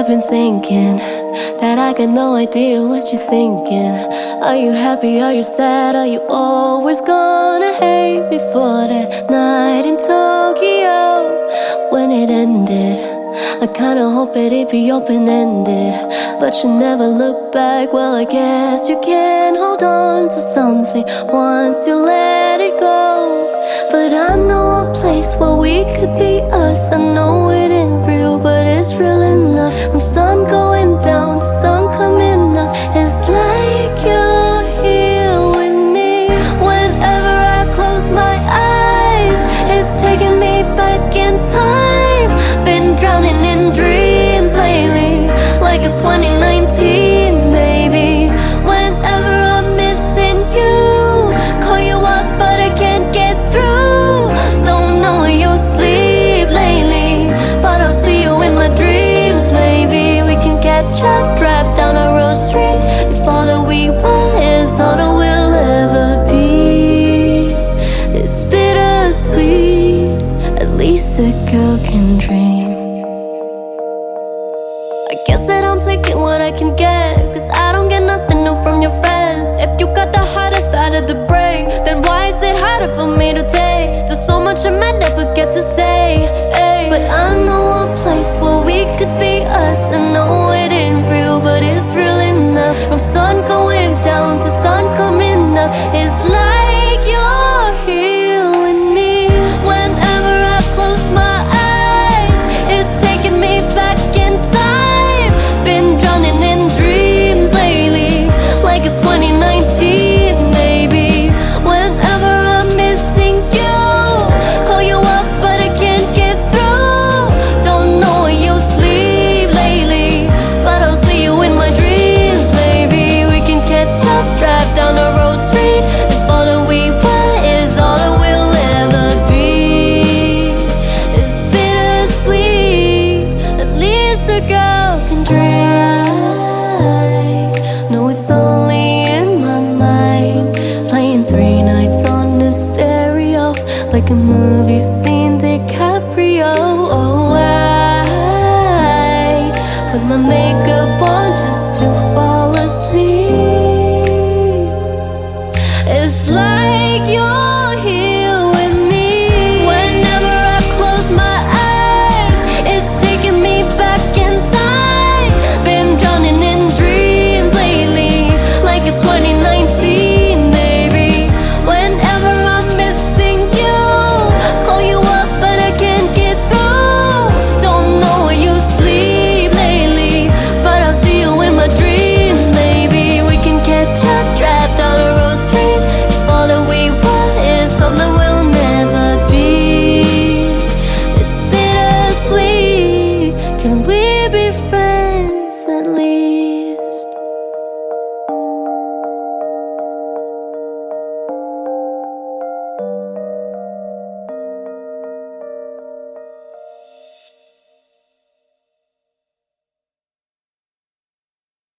I've been thinking that I got no idea what you're thinking. Are you happy, are you sad, are you always gonna hate me for that night in Tokyo? When it ended, I kinda hoped it'd be open-ended, but you never look back. Well, I guess you can hold on to something once you let it go. But I know a place where we could be us. I know it ain't real, but it's real enough. When sun going down, the sun coming up, it's like you're here with me. Whenever I close my eyes, it's taking me back in time. Been drowning in dreams lately, like it's 2019, baby. Whenever I'm missing you, call you up but I can't get through. Don't know where you sleep lately, but I'll see you in my dreams. Maybe we can catch up, drive down a road street. If all that we want is all that we'll ever be, it's bittersweet. At least a girl can dream. I guess that I'm taking what I can get, cause I don't get nothing new from your friends. If you got the harder side of the break, then why is it harder for me to take? There's so much I might never get to say, ay. But I know a place where we could be us. I know it ain't real, but it's real enough. From sun going down to sun coming up, it's like you're here with me. Whenever I close my eyes, it's taking me back in time. Been drowning in dreams lately, like it's 2019, maybe. Whenever I'm missing you, call you up but I can't get through. Don't know where you sleep lately, but I'll see you in my dreams. Maybe we can catch up, drive down the road street. If all that we want is all that we'll ever be, it's bittersweet. At least a girl can dream. No, it's only in my mind, playing 3 nights on the stereo, like a movie scene, DiCaprio. Oh, I put my makeup on just to